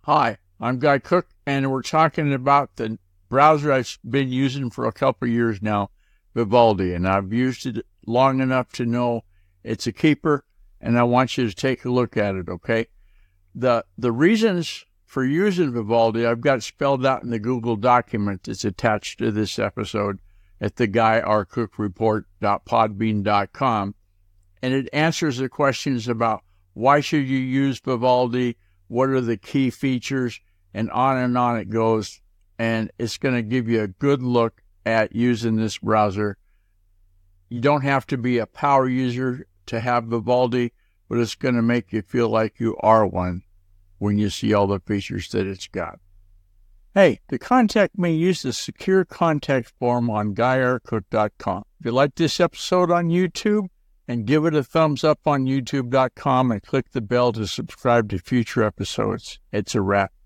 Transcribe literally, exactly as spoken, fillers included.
Hi, I'm Guy Cook, and we're talking about the browser I've been using for a couple of years now, Vivaldi, and I've used it long enough to know it's a keeper, and I want you to take a look at it, okay? The the reasons for using Vivaldi I've got spelled out in the Google document that's attached to this episode at the guy r cook report dot podbean dot com, and it answers the questions about why should you use Vivaldi, what are the key features, and on and on it goes. And it's going to give you a good look at using this browser. You don't have to be a power user to have Vivaldi, but it's going to make you feel like you are one when you see all the features that it's got. Hey, to contact me, use the secure contact form on guy r cook dot com. If you like this episode on YouTube, and give it a thumbs up on youtube dot com and click the bell to subscribe to future episodes. It's a wrap.